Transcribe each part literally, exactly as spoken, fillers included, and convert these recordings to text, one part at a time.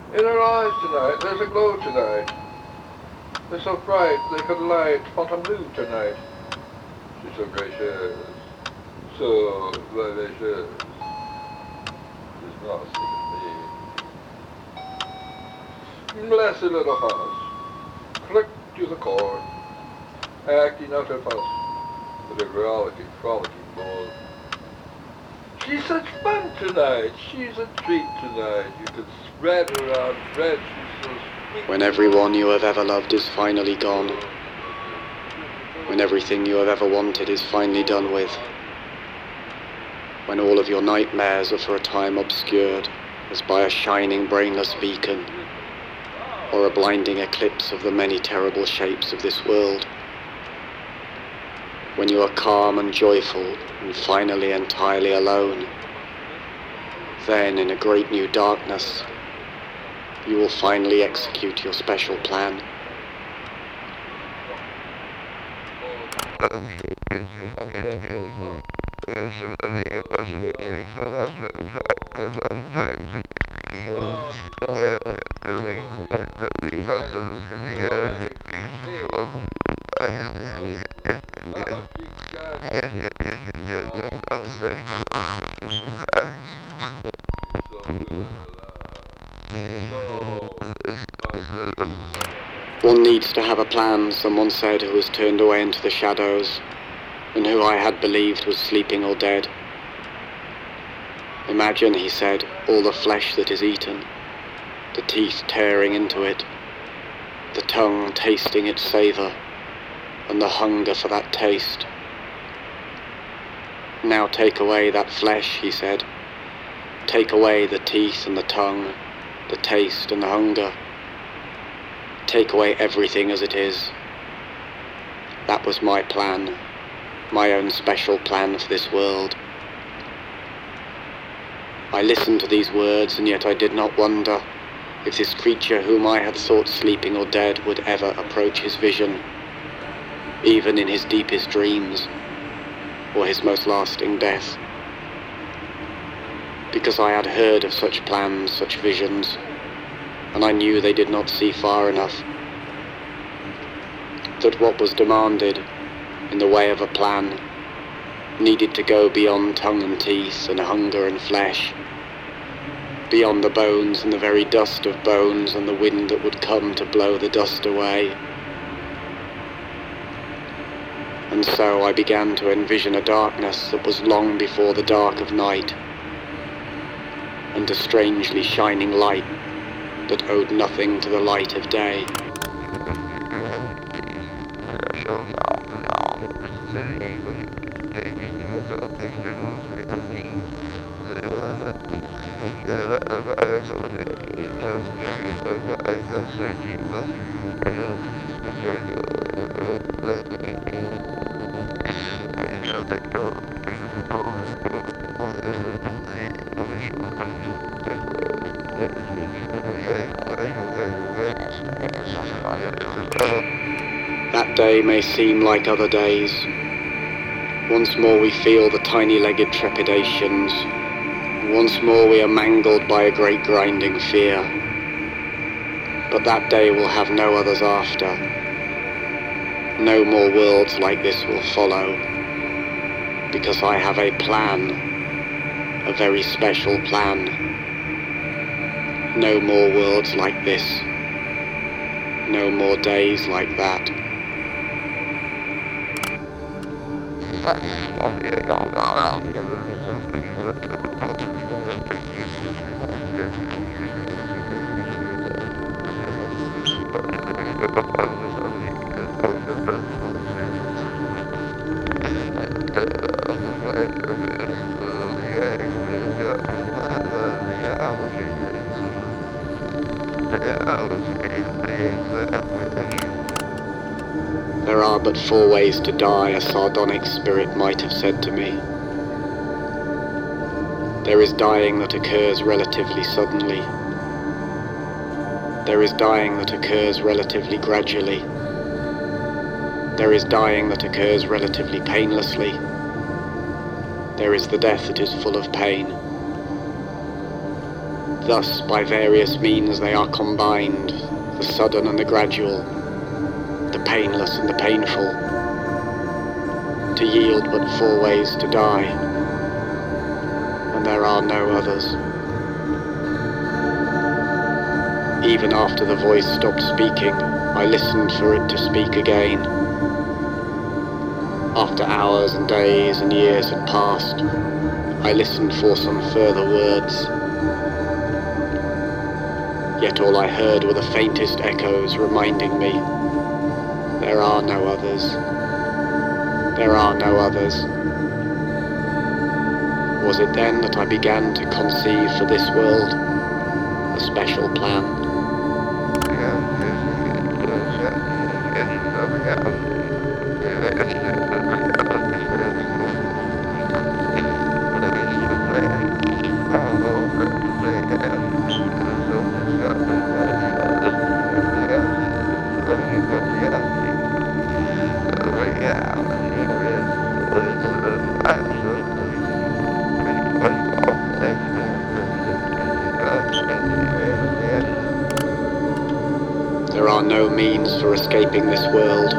In her eyes tonight, there's a glow tonight. They're so bright, they could light Fontainebleau tonight. She's so gracious, so vivacious. She's not seeing me. Blessed little house, click to the core, acting out her fuss with a rollicking, frolicking ball. She's such fun tonight, she's a treat tonight. You could spread her out, bread, she's so sweet. When everyone you have ever loved is finally gone, when everything you have ever wanted is finally done with, when all of your nightmares are for a time obscured as by a shining brainless beacon or a blinding eclipse of the many terrible shapes of this world, when you are calm and joyful and finally entirely alone, then in a great new darkness you will finally execute your special plan. One needs to have a plan, someone said, who was turned away into the shadows, and who I had believed was sleeping or dead. Imagine, he said, all the flesh that is eaten, the teeth tearing into it, the tongue tasting its savour, and the hunger for that taste. Now take away that flesh, he said. Take away the teeth and the tongue, the taste and the hunger. Take away everything as it is. That was my plan, my own special plan for this world. I listened to these words, and yet I did not wonder if this creature whom I had thought sleeping or dead would ever approach his vision, even in his deepest dreams, or his most lasting death. Because I had heard of such plans, such visions, and I knew they did not see far enough. That what was demanded in the way of a plan needed to go beyond tongue and teeth and hunger and flesh, beyond the bones and the very dust of bones and the wind that would come to blow the dust away. And so I began to envision a darkness that was long before the dark of night, and a strangely shining light that owed nothing to the light of day. That day may seem like other days. Once more we feel the tiny-legged trepidations. Once more we are mangled by a great grinding fear. But that day will have no others after. No more worlds like this will follow. Because I have a plan. A very special plan. No more worlds like this. No more days like that. There are but four ways to die, a sardonic spirit might have said to me. There is dying that occurs relatively suddenly. There is dying that occurs relatively gradually. There is dying that occurs relatively painlessly. There is the death that is full of pain. Thus, by various means they are combined, the sudden and the gradual, the painless and the painful, to yield but four ways to die, and there are no others. Even after the voice stopped speaking, I listened for it to speak again. After hours and days and years had passed, I listened for some further words. Yet all I heard were the faintest echoes reminding me, there are no others. There are no others. Was it then that I began to conceive for this world a special plan? There are no means for escaping this world.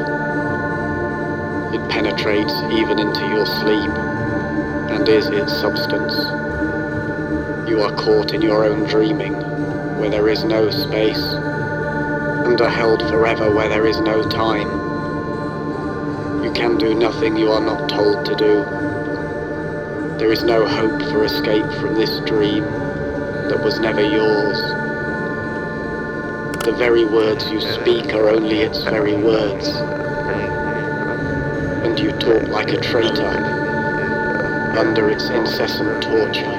It penetrates even into your sleep, and is its substance. You are caught in your own dreaming, where there is no space, and are held forever where there is no time. You can do nothing you are not told to do. There is no hope for escape from this dream that was never yours. The very words you speak are only its very words, and you talk like a traitor under its incessant torture.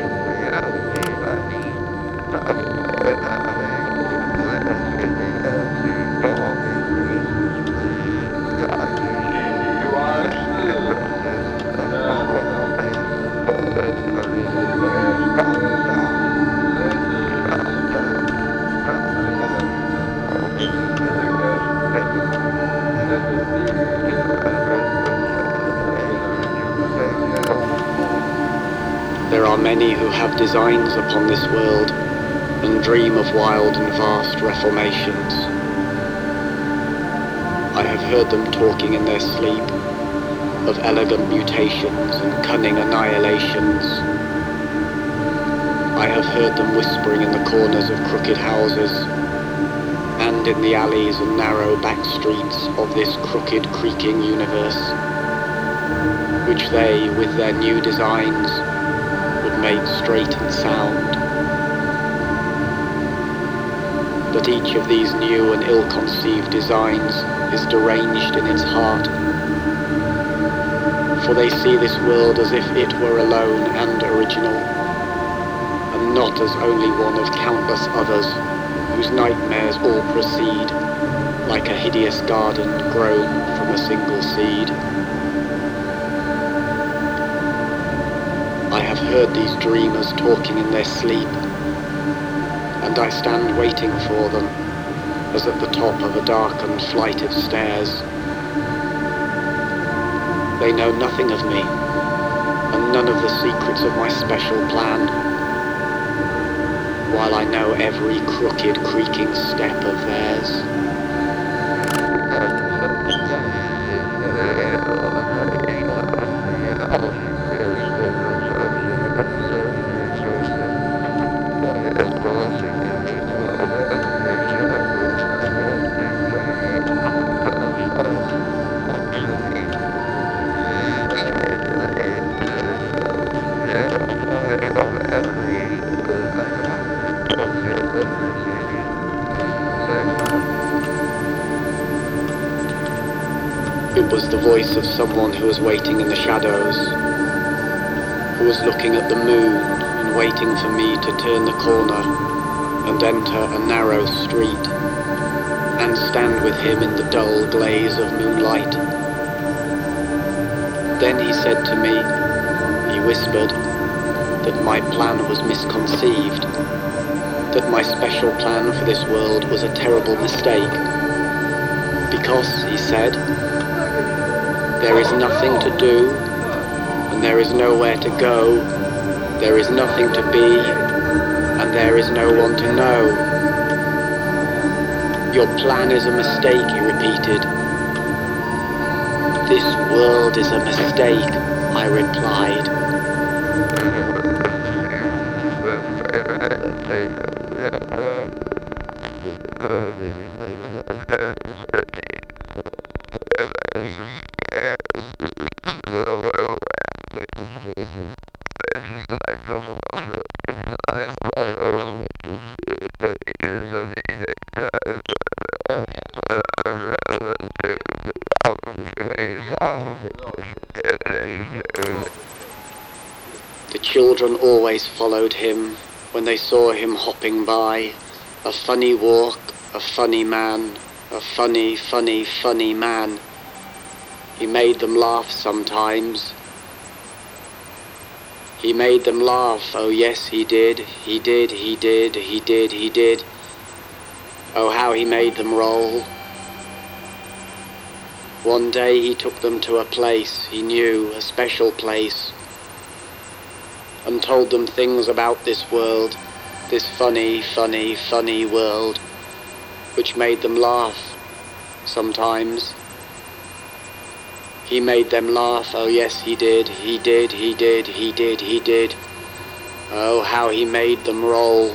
There are many who have designs upon this world and dream of wild and vast reformations. I have heard them talking in their sleep of elegant mutations and cunning annihilations. I have heard them whispering in the corners of crooked houses and in the alleys and narrow back streets of this crooked, creaking universe, which they, with their new designs, would make straight and sound. But each of these new and ill-conceived designs is deranged in its heart, for they see this world as if it were alone and original, and not as only one of countless others whose nightmares all proceed like a hideous garden grown from a single seed. I have heard these dreamers talking in their sleep, and I stand waiting for them, as at the top of a darkened flight of stairs. They know nothing of me, and none of the secrets of my special plan, while I know every crooked, creaking step of theirs. It was the voice of someone who was waiting in the shadows, who was looking at the moon and waiting for me to turn the corner and enter a narrow street and stand with him in the dull glaze of moonlight. Then he said to me, he whispered, that my plan was misconceived, that my special plan for this world was a terrible mistake, because, he said, there is nothing to do, and there is nowhere to go, there is nothing to be, and and there is no one to know. Your plan is a mistake, he repeated. This world is a mistake, I replied. The children always followed him when they saw him hopping by. A funny walk, a funny man, a funny, funny, funny man. He made them laugh sometimes. He made them laugh, oh yes he did, he did, he did, he did, he did. Oh how he made them roll. One day he took them to a place he knew, a special place, and told them things about this world, this funny, funny, funny world, which made them laugh sometimes. He made them laugh, oh yes he did, he did, he did, he did, he did. Oh how he made them roll.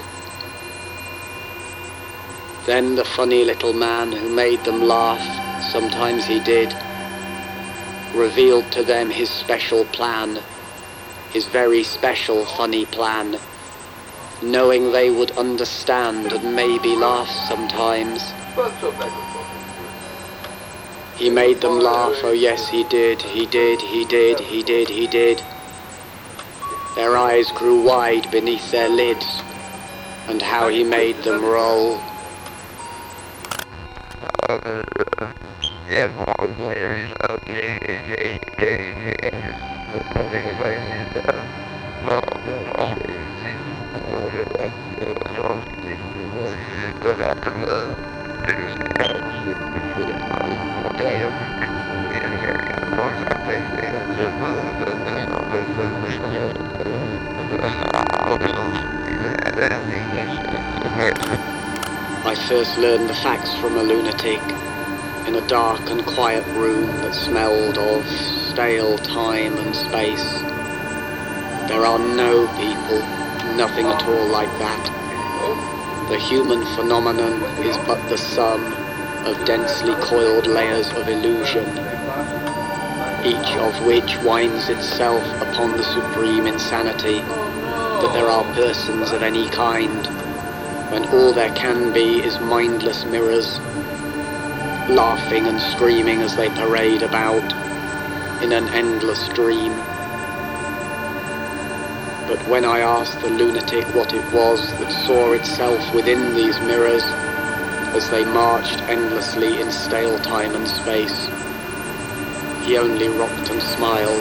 Then the funny little man who made them laugh, sometimes he did, revealed to them his special plan, his very special funny plan, knowing they would understand and maybe laugh sometimes. He made them laugh, oh yes he did, he did, he did, he did, he did. Their eyes grew wide beneath their lids, and how he made them roll. I first learned the facts from a lunatic in a dark and quiet room that smelled of stale time and space. There are no people, nothing at all like that. The human phenomenon is but the sum of densely coiled layers of illusion, each of which winds itself upon the supreme insanity that there are persons of any kind, when all there can be is mindless mirrors, laughing and screaming as they parade about in an endless dream. But when I asked the lunatic what it was that saw itself within these mirrors as they marched endlessly in stale time and space, he only rocked and smiled.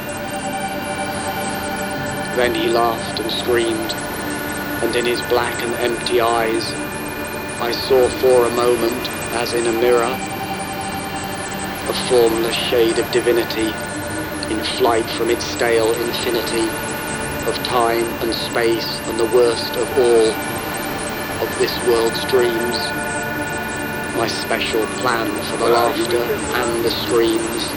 Then he laughed and screamed, and in his black and empty eyes I saw for a moment, as in a mirror, a formless shade of divinity in flight from its stale infinity of time and space and the worst of all of this world's dreams, my special plan for the laughter and the screams.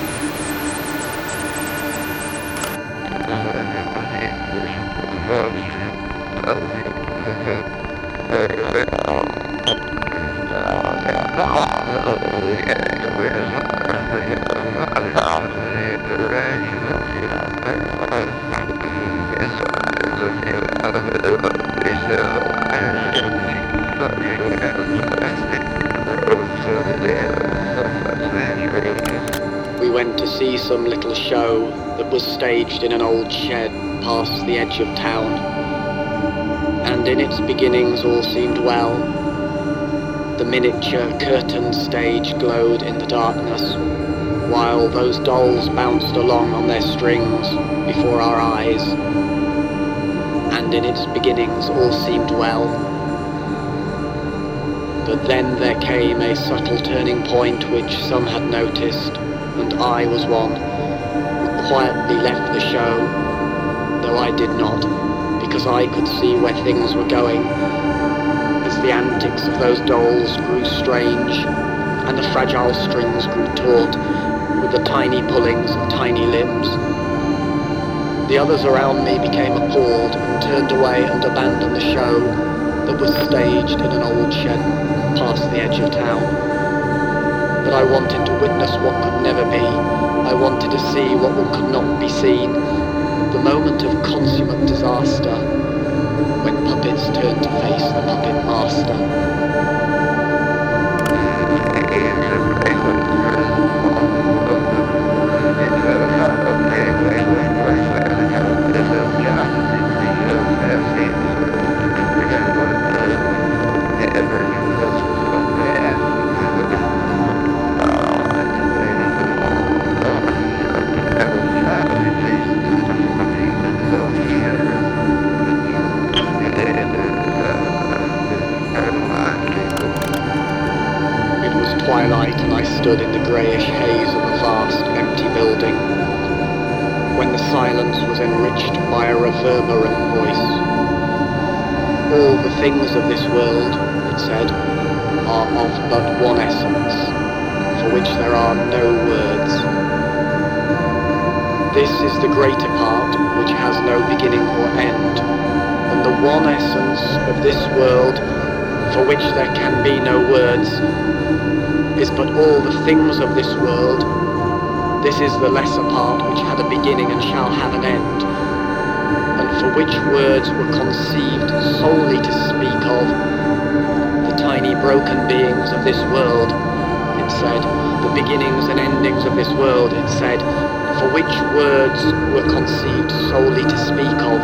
We went to see some little show that was staged in an old shed past the edge of town, and in its beginnings all seemed well. The miniature curtain stage glowed in the darkness, while those dolls bounced along on their strings before our eyes, and in its beginnings all seemed well. But then there came a subtle turning point which some had noticed, and I was one who quietly left the show, though I did not, because I could see where things were going. As the antics of those dolls grew strange, and the fragile strings grew taut with the tiny pullings of tiny limbs. The others around me became appalled and turned away and abandoned the show that was staged in an old shed past the edge of town. But I wanted to witness what could never be. I wanted to see what could not be seen. The moment of consummate disaster, when puppets turned to face the puppet master. Twilight, and I stood in the greyish haze of a vast, empty building, when the silence was enriched by a reverberant voice. All the things of this world, it said, are of but one essence, for which there are no words. This is the greater part, which has no beginning or end, and the one essence of this world, for which there can be no words, is but all the things of this world. This is the lesser part which had a beginning and shall have an end, and for which words were conceived solely to speak of. The tiny broken beings of this world, it said, the beginnings and endings of this world, it said, for which words were conceived solely to speak of.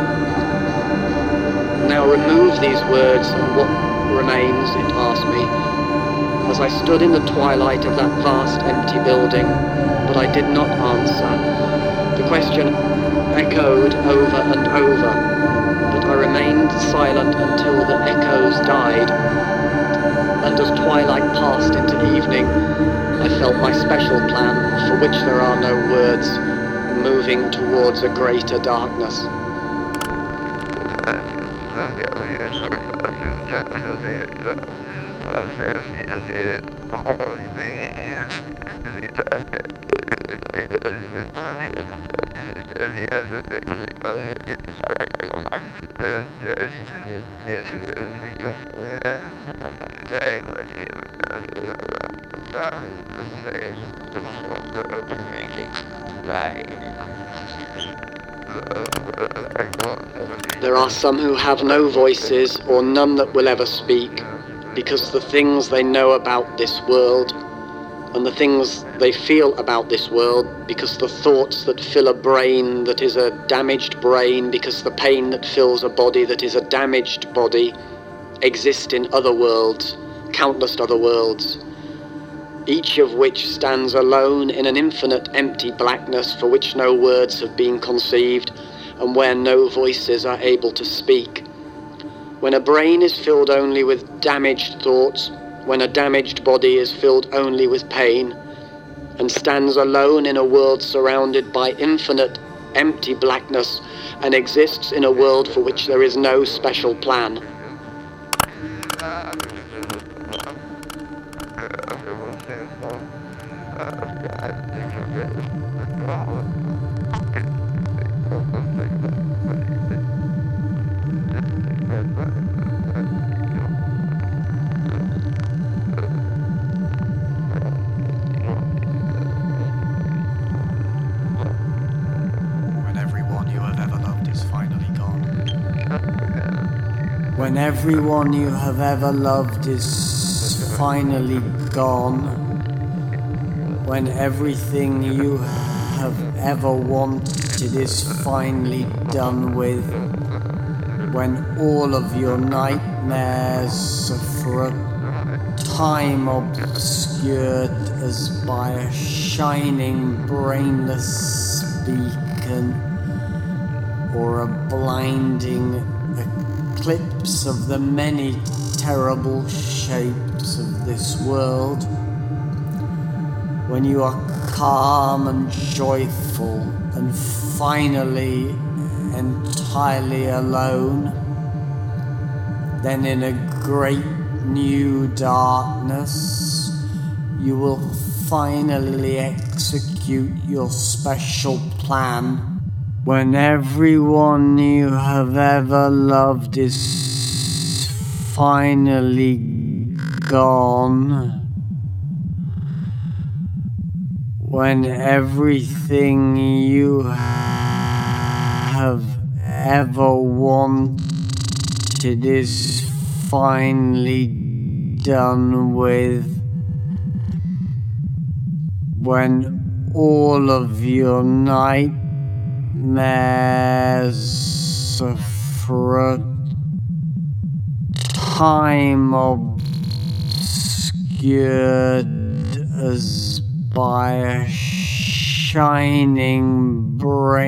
Now remove these words, and what remains, it asked me, as I stood in the twilight of that vast empty building, but I did not answer. The question echoed over and over, but I remained silent until the echoes died. And as twilight passed into evening, I felt my special plan, for which there are no words, moving towards a greater darkness. There are some who have no voices, or none that will ever speak, because the things they know about this world, and the things they feel about this world, because the thoughts that fill a brain that is a damaged brain, because the pain that fills a body that is a damaged body, exist in other worlds, countless other worlds, each of which stands alone in an infinite empty blackness for which no words have been conceived, and where no voices are able to speak. When a brain is filled only with damaged thoughts, when a damaged body is filled only with pain, and stands alone in a world surrounded by infinite empty blackness, and exists in a world for which there is no special plan. When everyone you have ever loved is finally gone, when everything you have ever wanted is finally done with, when all of your nightmares are for a time obscured as by a shining brainless beacon or a blinding eclipse of the many terrible shapes of this world, when you are calm and joyful and finally entirely entirely alone, then in a great new darkness, you will finally execute your special plan. When everyone you have ever loved is finally gone, when everything you have ever wanted is finally done with, when all of your nightmares for a time obscured as by a shining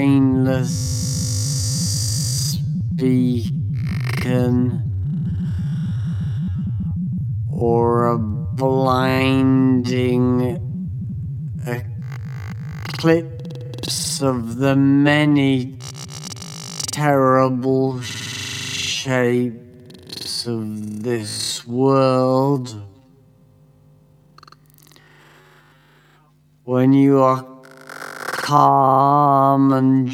brainless beacon or a blinding eclipse of the many terrible shapes of this world, when you are calm and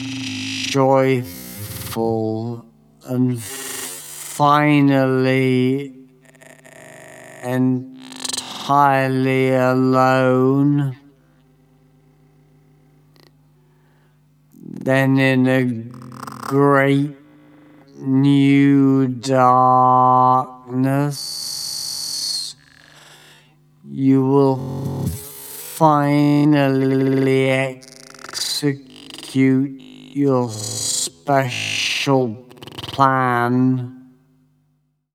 joyful and finally entirely alone, then in a great new darkness, you will finally execute your special plan.